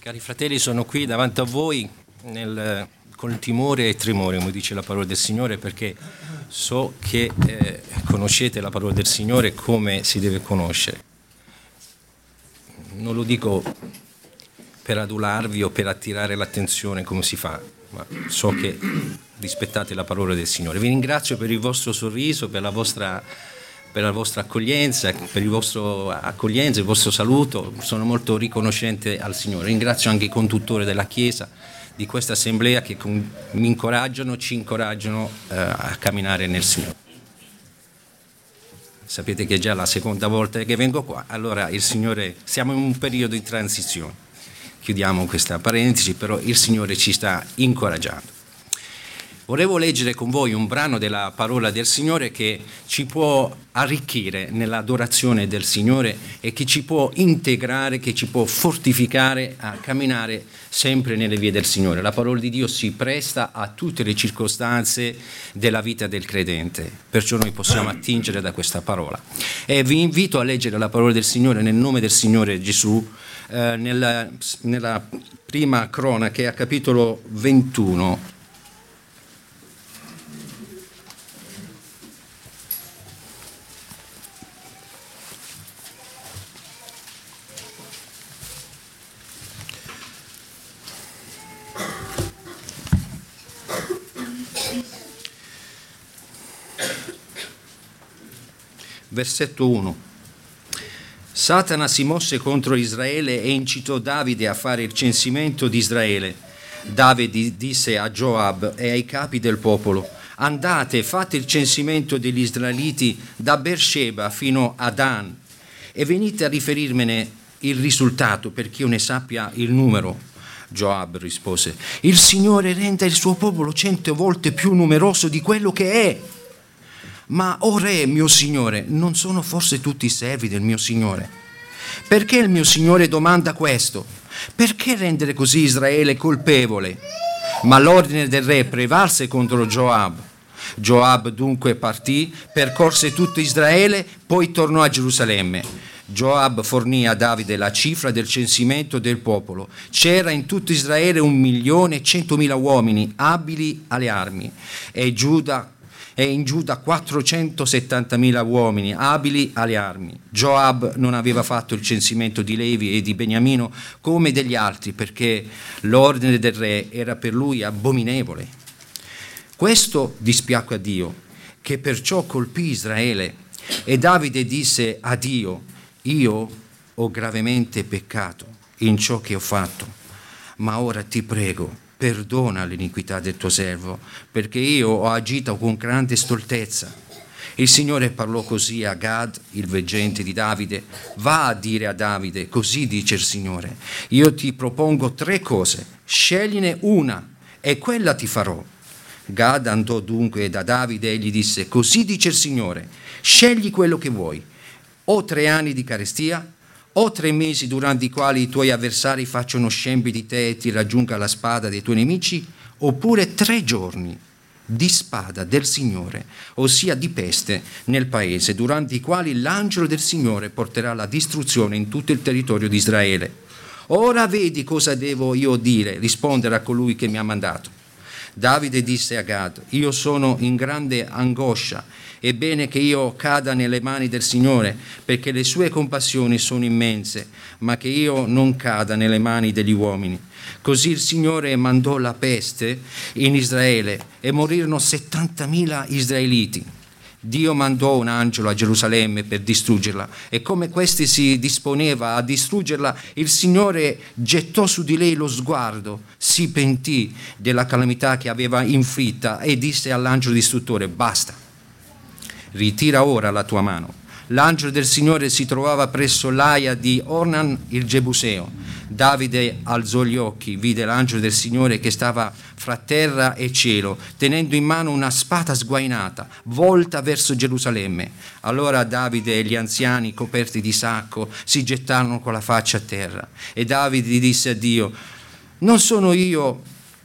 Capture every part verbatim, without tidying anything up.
Cari fratelli, sono qui davanti a voi nel, con timore e tremore, come dice la parola del Signore, perché so che eh, conoscete la parola del Signore come si deve conoscere. Non lo dico per adularvi o per attirare l'attenzione come si fa, ma so che rispettate la parola del Signore. Vi ringrazio per il vostro sorriso, per la vostra... per la vostra accoglienza, per il vostro accoglienza, il vostro saluto. Sono molto riconoscente al Signore. Ringrazio anche i conduttori della Chiesa, di questa assemblea, che con, mi incoraggiano, ci incoraggiano eh, a camminare nel Signore. Sapete che è già la seconda volta che vengo qua, allora il Signore, siamo in un periodo di transizione. Chiudiamo questa parentesi, però il Signore ci sta incoraggiando. Volevo leggere con voi un brano della parola del Signore che ci può arricchire nell'adorazione del Signore e che ci può integrare, che ci può fortificare a camminare sempre nelle vie del Signore. La parola di Dio si presta a tutte le circostanze della vita del credente, perciò noi possiamo attingere da questa parola. E vi invito a leggere la parola del Signore nel nome del Signore Gesù, eh, nella, nella prima cronaca, a capitolo ventuno. Versetto uno. Satana si mosse contro Israele e incitò Davide a fare il censimento di Israele. Davide disse a Joab e ai capi del popolo: andate, fate il censimento degli israeliti da Beersheba fino a Dan e venite a riferirmene il risultato, perché io ne sappia il numero. Joab rispose: il Signore renda il suo popolo cento volte più numeroso di quello che è. Ma, o re, mio signore, non sono forse tutti servi del mio signore? Perché il mio signore domanda questo? Perché rendere così Israele colpevole? Ma l'ordine del re prevalse contro Joab. Joab dunque partì, percorse tutto Israele, poi tornò a Gerusalemme. Joab fornì a Davide la cifra del censimento del popolo. C'era in tutto Israele un milione e centomila uomini abili alle armi, e Giuda e in Giuda quattrocentosettantamila uomini abili alle armi. Joab non aveva fatto il censimento di Levi e di Beniamino come degli altri, perché l'ordine del re era per lui abominevole. Questo dispiacque a Dio, che perciò colpì Israele, e Davide disse a Dio: io ho gravemente peccato in ciò che ho fatto, ma ora ti prego, perdona l'iniquità del tuo servo, perché io ho agito con grande stoltezza. Il Signore parlò così a Gad, il veggente di Davide: va a dire a Davide, così dice il Signore, io ti propongo tre cose, scegliene una e quella ti farò. Gad andò dunque da Davide e gli disse: così dice il Signore, scegli quello che vuoi, o tre anni di carestia, o tre mesi durante i quali i tuoi avversari facciano scempi di te e ti raggiunga la spada dei tuoi nemici, oppure tre giorni di spada del Signore, ossia di peste nel paese, durante i quali l'angelo del Signore porterà la distruzione in tutto il territorio di Israele. Ora vedi cosa devo io dire, rispondere a colui che mi ha mandato. Davide disse a Gad: io sono in grande angoscia, è bene che io cada nelle mani del Signore, perché le sue compassioni sono immense, ma che io non cada nelle mani degli uomini. Così il Signore mandò la peste in Israele e morirono settantamila israeliti. Dio mandò un angelo a Gerusalemme per distruggerla, e come questi si disponeva a distruggerla, il Signore gettò su di lei lo sguardo, si pentì della calamità che aveva inflitta e disse all'angelo distruttore: basta, ritira ora la tua mano. L'angelo del Signore si trovava presso l'aia di Ornan il Gebuseo. Davide alzò gli occhi, vide l'angelo del Signore che stava fra terra e cielo, tenendo in mano una spada sguainata, volta verso Gerusalemme. Allora Davide e gli anziani, coperti di sacco, si gettarono con la faccia a terra. E Davide disse a Dio: non sono io,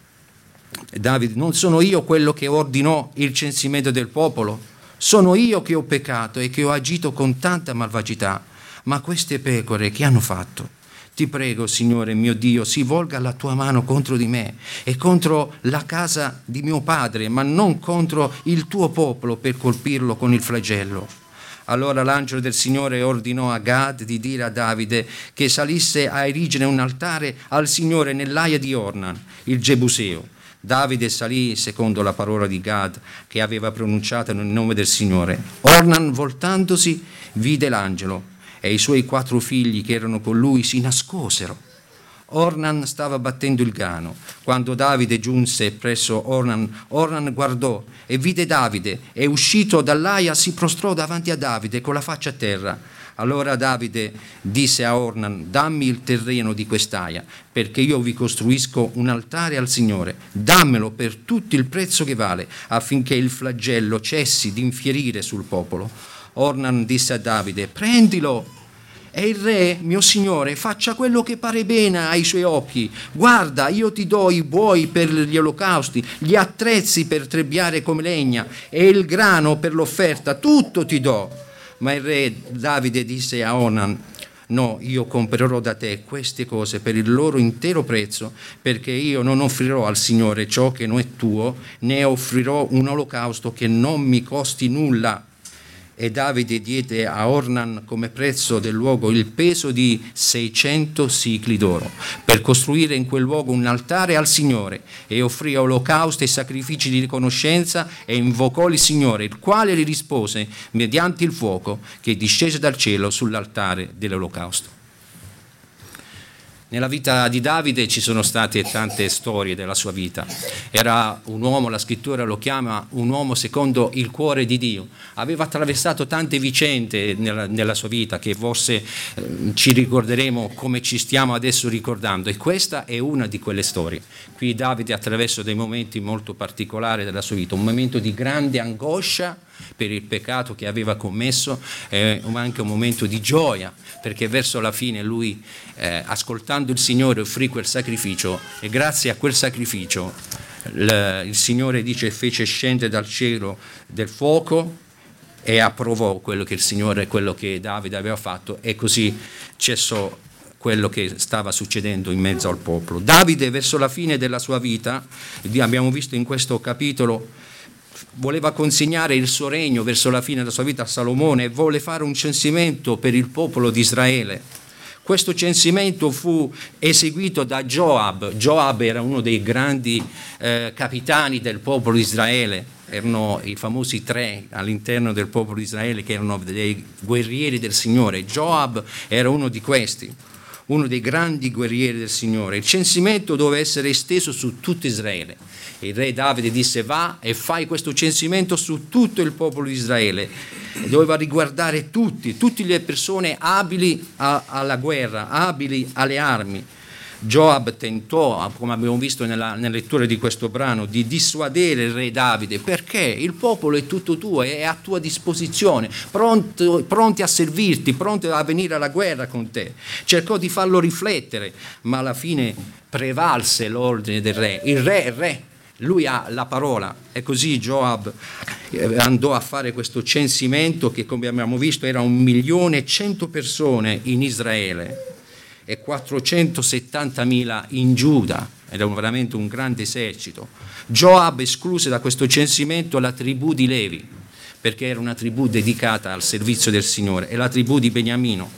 Davide, non sono io quello che ordinò il censimento del popolo? Sono io che ho peccato e che ho agito con tanta malvagità, ma queste pecore che hanno fatto? ti prego, Signore mio Dio, si volga la tua mano contro di me e contro la casa di mio padre, ma non contro il tuo popolo, per colpirlo con il flagello. Allora l'angelo del Signore ordinò a Gad di dire a Davide che salisse a erigere un altare al Signore nell'aia di Ornan, il Gebuseo. Davide salì secondo la parola di Gad che aveva pronunciato nel nome del Signore. Ornan, voltandosi, vide l'angelo e i suoi quattro figli che erano con lui si nascosero. Ornan stava battendo il grano. Quando Davide giunse presso Ornan, Ornan guardò e vide Davide e uscito dall'aia si prostrò davanti a Davide con la faccia a terra. Allora Davide disse a Ornan: dammi il terreno di quest'aia, perché io vi costruisco un altare al Signore. Dammelo per tutto il prezzo che vale, affinché il flagello cessi di infierire sul popolo. Ornan disse a Davide: prendilo, e il re, mio signore, faccia quello che pare bene ai suoi occhi. Guarda, io ti do i buoi per gli olocausti, gli attrezzi per trebbiare come legna e il grano per l'offerta, tutto ti do. Ma il re Davide disse a Ornan: no, io comprerò da te queste cose per il loro intero prezzo, perché io non offrirò al Signore ciò che non è tuo, né offrirò un olocausto che non mi costi nulla. E Davide diede a Ornan come prezzo del luogo il peso di seicento sicli d'oro, per costruire in quel luogo un altare al Signore, e offrì olocausti e sacrifici di riconoscenza, e invocò il Signore, il quale gli rispose mediante il fuoco che discese dal cielo sull'altare dell'olocausto. Nella vita di Davide ci sono state tante storie della sua vita. Era un uomo, la scrittura lo chiama un uomo secondo il cuore di Dio. Aveva attraversato tante vicende nella, nella sua vita che forse eh, ci ricorderemo come ci stiamo adesso ricordando, e questa è una di quelle storie. Qui Davide attraversa dei momenti molto particolari della sua vita, un momento di grande angoscia per il peccato che aveva commesso, eh, ma anche un momento di gioia, perché verso la fine lui, eh, ascoltando il Signore, offrì quel sacrificio, e grazie a quel sacrificio il, il Signore dice fece scendere dal cielo del fuoco e approvò quello che il Signore, quello che Davide aveva fatto, e così cessò quello che stava succedendo in mezzo al popolo. Davide verso la fine della sua vita, abbiamo visto in questo capitolo, voleva consegnare il suo regno verso la fine della sua vita a Salomone e volle fare un censimento per il popolo di Israele. Questo censimento fu eseguito da Joab. Joab era uno dei grandi eh, capitani del popolo di Israele. Erano i famosi tre all'interno del popolo di Israele che erano dei guerrieri del Signore. Joab era uno di questi, uno dei grandi guerrieri del Signore. Il censimento doveva essere esteso su tutto Israele. Il re Davide disse: va e fai questo censimento su tutto il popolo di Israele. E doveva riguardare tutti, tutte le persone abili a, alla guerra, abili alle armi. Joab tentò, come abbiamo visto nella, nella lettura di questo brano, di dissuadere il re Davide, perché il popolo è tutto tuo, è a tua disposizione, pronto, pronti a servirti, pronti a venire alla guerra con te. Cercò di farlo riflettere, ma alla fine prevalse l'ordine del re. Il re è il re, lui ha la parola, e così Joab andò a fare questo censimento che, come abbiamo visto, era un milione e cento persone in Israele e quattrocentosettantamila in Giuda, era veramente un grande esercito. Joab escluse da questo censimento la tribù di Levi, perché era una tribù dedicata al servizio del Signore, e la tribù di Beniamino.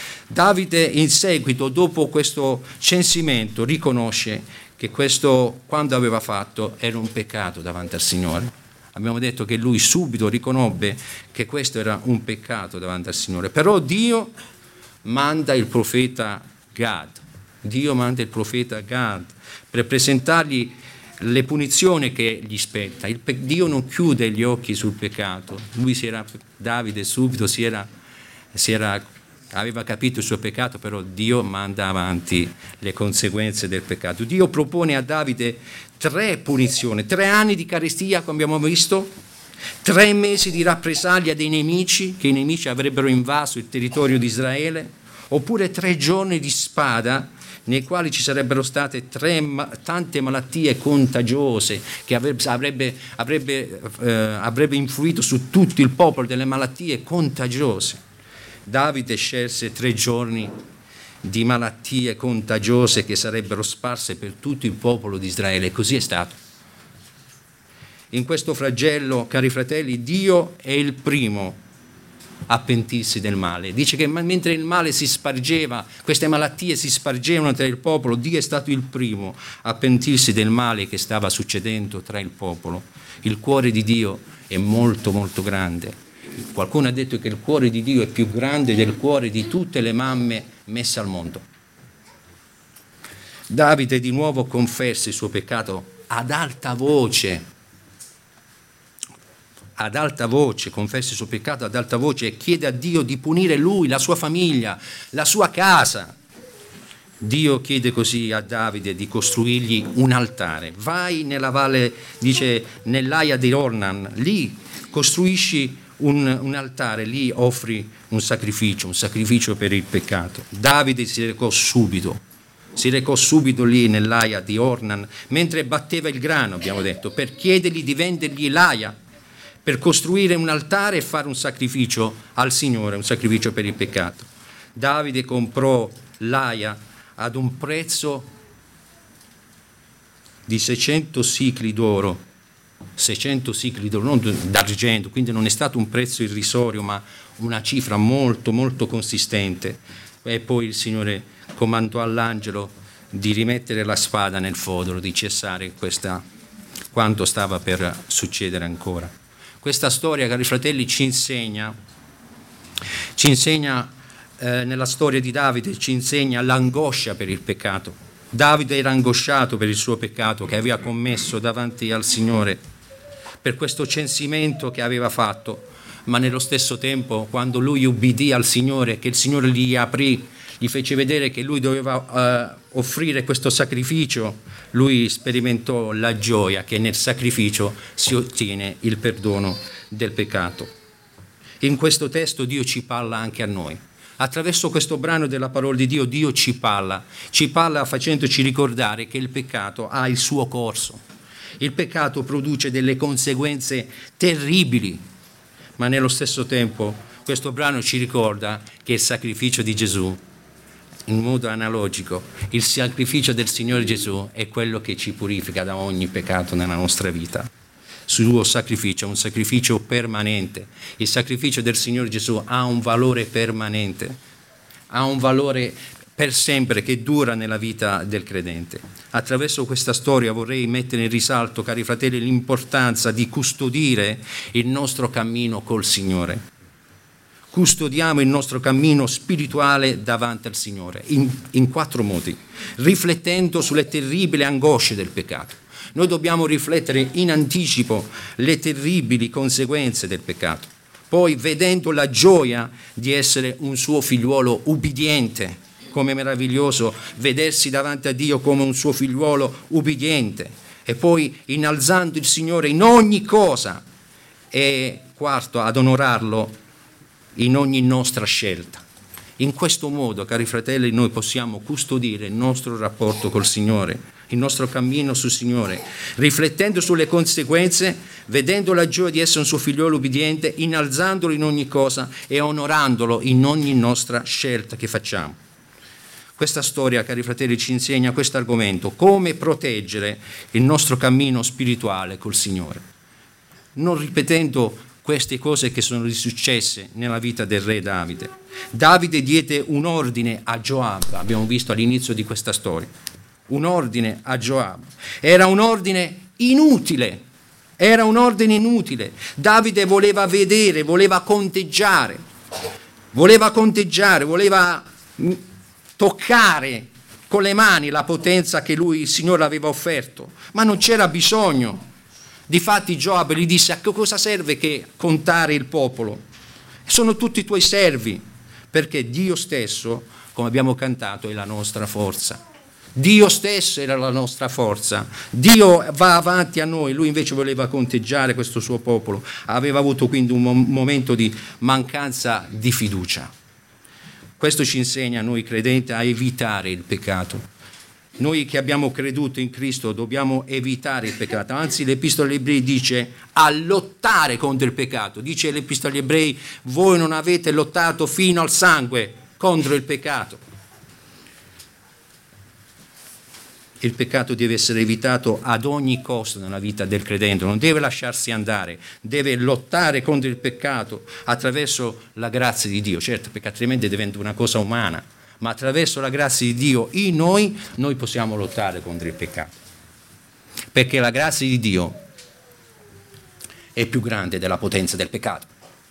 Davide in seguito, dopo questo censimento, riconosce che questo, quando aveva fatto, era un peccato davanti al Signore. Abbiamo detto che lui subito riconobbe che questo era un peccato davanti al Signore. Però Dio manda il profeta Gad, Dio manda il profeta Gad per presentargli le punizioni che gli spetta. Il pe- Dio non chiude gli occhi sul peccato. Lui si era, Davide subito si era, si era aveva capito il suo peccato, però Dio manda avanti le conseguenze del peccato. Dio propone a Davide tre punizioni: tre anni di carestia, come abbiamo visto, tre mesi di rappresaglia dei nemici, che i nemici avrebbero invaso il territorio di Israele, oppure tre giorni di spada nei quali ci sarebbero state tre, tante malattie contagiose che avrebbe, avrebbe, avrebbe, eh, avrebbe influito su tutto il popolo, delle malattie contagiose. Davide scelse tre giorni di malattie contagiose che sarebbero sparse per tutto il popolo di Israele. E così è stato. In questo flagello, cari fratelli, Dio è il primo a pentirsi del male. Dice che mentre il male si spargeva, queste malattie si spargevano tra il popolo, Dio è stato il primo a pentirsi del male che stava succedendo tra il popolo. Il cuore di Dio è molto molto grande. Qualcuno ha detto che il cuore di Dio è più grande del cuore di tutte le mamme messe al mondo. Davide di nuovo confessa il suo peccato ad alta voce. ad alta voce, confessa il suo peccato ad alta voce e chiede a Dio di punire lui, la sua famiglia, la sua casa. Dio chiede così a Davide di costruirgli un altare. Vai nella valle, dice, nell'Aia di Ornan, lì costruisci un, un altare, lì offri un sacrificio, un sacrificio per il peccato. Davide si recò subito, si recò subito lì nell'Aia di Ornan, mentre batteva il grano, abbiamo detto, per chiedergli di vendergli l'aia, per costruire un altare e fare un sacrificio al Signore, un sacrificio per il peccato. Davide comprò l'aia ad un prezzo di seicento sicli d'oro, seicento sicli d'oro, non d'argento, quindi non è stato un prezzo irrisorio, ma una cifra molto, molto consistente. E poi il Signore comandò all'angelo di rimettere la spada nel fodero, di cessare questa, quanto stava per succedere ancora. Questa storia, cari fratelli, ci insegna, ci insegna eh, nella storia di Davide, ci insegna l'angoscia per il peccato. Davide era angosciato per il suo peccato che aveva commesso davanti al Signore, per questo censimento che aveva fatto, ma nello stesso tempo, quando lui ubbidì al Signore, che il Signore gli aprì, gli fece vedere che lui doveva uh, offrire questo sacrificio, lui sperimentò la gioia che nel sacrificio si ottiene il perdono del peccato. In questo testo Dio ci parla anche a noi. Attraverso questo brano della parola di Dio, Dio ci parla, ci parla facendoci ricordare che il peccato ha il suo corso. Il peccato produce delle conseguenze terribili, ma nello stesso tempo questo brano ci ricorda che il sacrificio di Gesù, in modo analogico, il sacrificio del Signore Gesù è quello che ci purifica da ogni peccato nella nostra vita. Il suo sacrificio è un sacrificio permanente. Il sacrificio del Signore Gesù ha un valore permanente, ha un valore per sempre che dura nella vita del credente. Attraverso questa storia vorrei mettere in risalto, cari fratelli, l'importanza di custodire il nostro cammino col Signore. Custodiamo il nostro cammino spirituale davanti al Signore in, in quattro modi, riflettendo sulle terribili angosce del peccato. Noi dobbiamo riflettere in anticipo le terribili conseguenze del peccato, poi vedendo la gioia di essere un suo figliuolo ubbidiente, come meraviglioso vedersi davanti a Dio come un suo figliuolo ubbidiente, e poi innalzando il Signore in ogni cosa, e quarto, ad onorarlo in ogni nostra scelta. In questo modo, cari fratelli, noi possiamo custodire il nostro rapporto col Signore, il nostro cammino sul Signore, riflettendo sulle conseguenze, vedendo la gioia di essere un suo figliolo ubbidiente, innalzandolo in ogni cosa e onorandolo in ogni nostra scelta che facciamo. Questa storia, cari fratelli, ci insegna questo argomento, come proteggere il nostro cammino spirituale col Signore, non ripetendo queste cose che sono successe nella vita del re Davide. Davide diede un ordine a Gioab, abbiamo visto all'inizio di questa storia, un ordine a Gioab. Era un ordine inutile, era un ordine inutile. Davide voleva vedere, voleva conteggiare, voleva conteggiare, voleva toccare con le mani la potenza che lui, il Signore, aveva offerto, ma non c'era bisogno. Difatti Gioab gli disse: a che cosa serve che contare il popolo? Sono tutti i tuoi servi, perché Dio stesso, come abbiamo cantato, è la nostra forza. Dio stesso era la nostra forza. Dio va avanti a noi. Lui invece voleva conteggiare questo suo popolo. Aveva avuto quindi un momento di mancanza di fiducia. Questo ci insegna a noi credenti a evitare il peccato. Noi che abbiamo creduto in Cristo dobbiamo evitare il peccato. Anzi, l'Epistola agli Ebrei dice a lottare contro il peccato. Dice l'Epistola agli Ebrei: voi non avete lottato fino al sangue contro il peccato. Il peccato deve essere evitato ad ogni costo nella vita del credente, non deve lasciarsi andare, deve lottare contro il peccato attraverso la grazia di Dio. Certo, perché altrimenti diventa una cosa umana, ma attraverso la grazia di Dio in noi, noi possiamo lottare contro il peccato. Perché la grazia di Dio è più grande della potenza del peccato.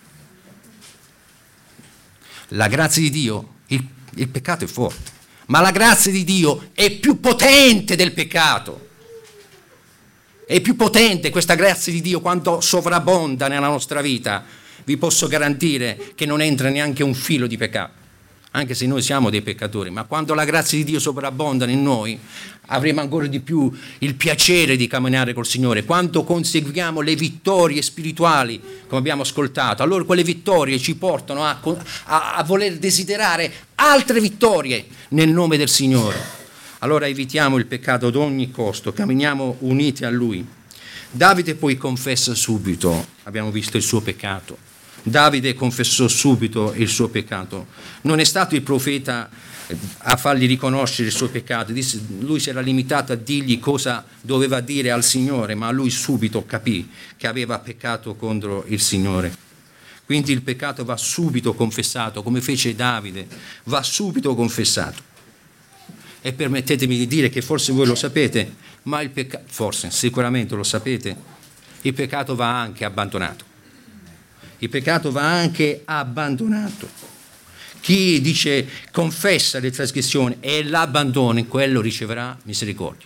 La grazia di Dio, il, il peccato è forte, ma la grazia di Dio è più potente del peccato. È più potente questa grazia di Dio quanto sovrabbonda nella nostra vita. Vi posso garantire che non entra neanche un filo di peccato, anche se noi siamo dei peccatori, ma quando la grazia di Dio sovrabbonda in noi, avremo ancora di più il piacere di camminare col Signore. Quando conseguiamo le vittorie spirituali, come abbiamo ascoltato, allora quelle vittorie ci portano a, a, a voler desiderare altre vittorie nel nome del Signore. Allora evitiamo il peccato ad ogni costo, camminiamo uniti a Lui. Davide poi confessa subito, abbiamo visto il suo peccato. Davide confessò subito il suo peccato. Non è stato il profeta a fargli riconoscere il suo peccato. Lui si era limitato a dirgli cosa doveva dire al Signore, ma lui subito capì che aveva peccato contro il Signore. Quindi il peccato va subito confessato, come fece Davide, va subito confessato. E permettetemi di dire che forse voi lo sapete, ma il peccato, forse, sicuramente lo sapete, il peccato va anche abbandonato. Il peccato va anche abbandonato. Chi dice confessa le trasgressioni e l'abbandona, in quello riceverà misericordia.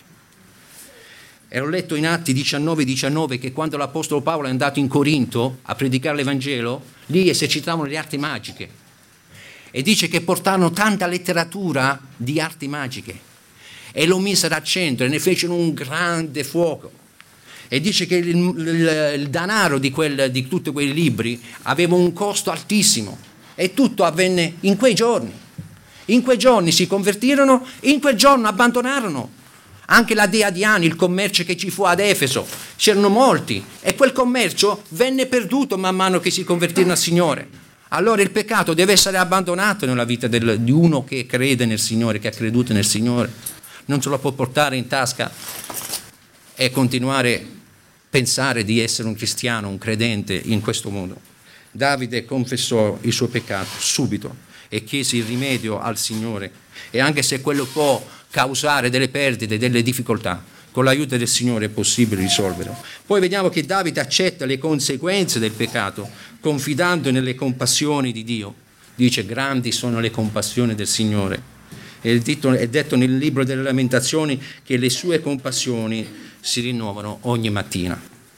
E ho letto in Atti diciannove diciannove che quando l'Apostolo Paolo è andato in Corinto a predicare l'Evangelo, lì esercitavano le arti magiche. E dice che portarono tanta letteratura di arti magiche e lo misero al centro e ne fecero un grande fuoco. E dice che il, il, il denaro di, quel, di tutti quei libri aveva un costo altissimo e tutto avvenne in quei giorni. In quei giorni si convertirono, in quel giorno abbandonarono. Anche la dea Diana, il commercio che ci fu ad Efeso, c'erano molti e quel commercio venne perduto man mano che si convertirono al Signore. Allora il peccato deve essere abbandonato nella vita del, di uno che crede nel Signore, che ha creduto nel Signore. Non se lo può portare in tasca e continuare a pensare di essere un cristiano, un credente in questo modo. Davide confessò il suo peccato subito e chiese il rimedio al Signore, e anche se quello può causare delle perdite, delle difficoltà, con l'aiuto del Signore è possibile risolverlo. Poi vediamo che Davide accetta le conseguenze del peccato confidando nelle compassioni di Dio. Dice: grandi sono le compassioni del Signore. È detto, è detto nel libro delle Lamentazioni che le sue compassioni si rinnovano ogni mattina.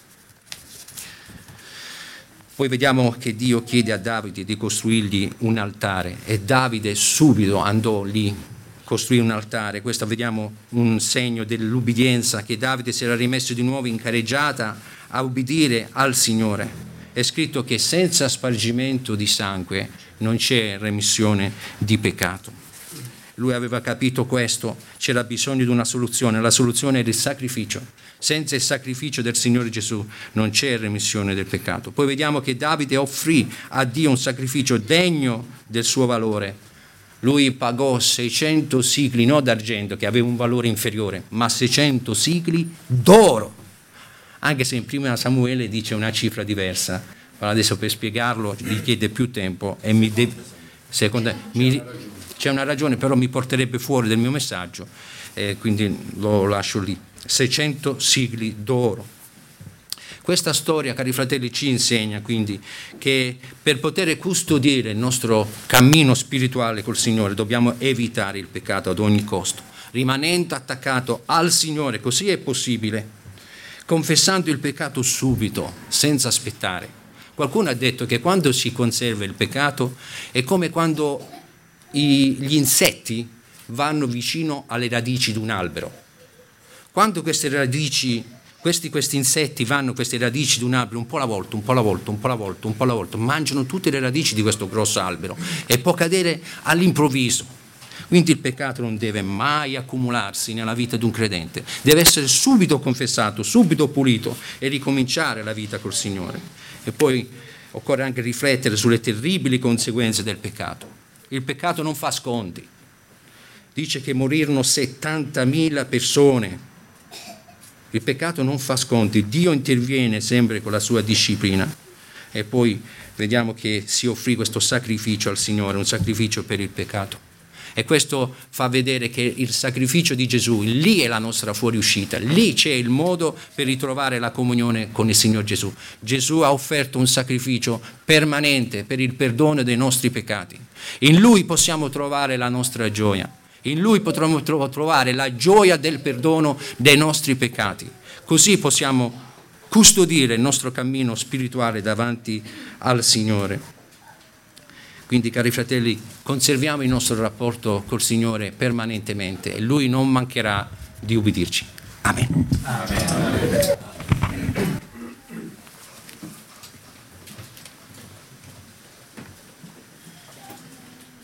Poi vediamo che Dio chiede a Davide di costruirgli un altare e Davide subito andò lì, costruì un altare. Questo vediamo un segno dell'ubbidienza, che Davide si era rimesso di nuovo in carreggiata a ubbidire al Signore. È scritto che senza spargimento di sangue non c'è remissione di peccato. Lui aveva capito questo, c'era bisogno di una soluzione, la soluzione era il sacrificio. Senza il sacrificio del Signore Gesù non c'è remissione del peccato. Poi vediamo che Davide offrì a Dio un sacrificio degno del suo valore. Lui pagò seicento sicli, non d'argento, che aveva un valore inferiore, ma seicento sicli d'oro. Anche se in prima Samuele dice una cifra diversa, ma adesso per spiegarlo gli chiede più tempo e mi de- secondo mi c'è una ragione, però mi porterebbe fuori del mio messaggio, eh, quindi lo lascio lì. seicento sicli d'oro. Questa storia, cari fratelli, ci insegna quindi che per poter custodire il nostro cammino spirituale col Signore dobbiamo evitare il peccato ad ogni costo, rimanendo attaccato al Signore, così è possibile, confessando il peccato subito, senza aspettare. Qualcuno ha detto che quando si conserva il peccato è come quando i, gli insetti vanno vicino alle radici di un albero. Quando queste radici, questi, questi insetti vanno, queste radici di un albero, un po' alla volta, un po' alla volta, un po' alla volta, un po' alla volta, mangiano tutte le radici di questo grosso albero e può cadere all'improvviso. Quindi il peccato non deve mai accumularsi nella vita di un credente, deve essere subito confessato, subito pulito e ricominciare la vita col Signore. E poi occorre anche riflettere sulle terribili conseguenze del peccato. Il peccato non fa sconti. dice che morirono settantamila persone. Il peccato non fa sconti, Dio interviene sempre con la sua disciplina. E poi vediamo che si offrì questo sacrificio al Signore, un sacrificio per il peccato. E questo fa vedere che il sacrificio di Gesù, lì è la nostra fuoriuscita, lì c'è il modo per ritrovare la comunione con il Signor Gesù. Gesù ha offerto un sacrificio permanente per il perdono dei nostri peccati. In Lui possiamo trovare la nostra gioia, in Lui potremo trovare la gioia del perdono dei nostri peccati. Così possiamo custodire il nostro cammino spirituale davanti al Signore. Quindi, cari fratelli, conserviamo il nostro rapporto col Signore permanentemente e Lui non mancherà di ubbidirci. Amen. Amen.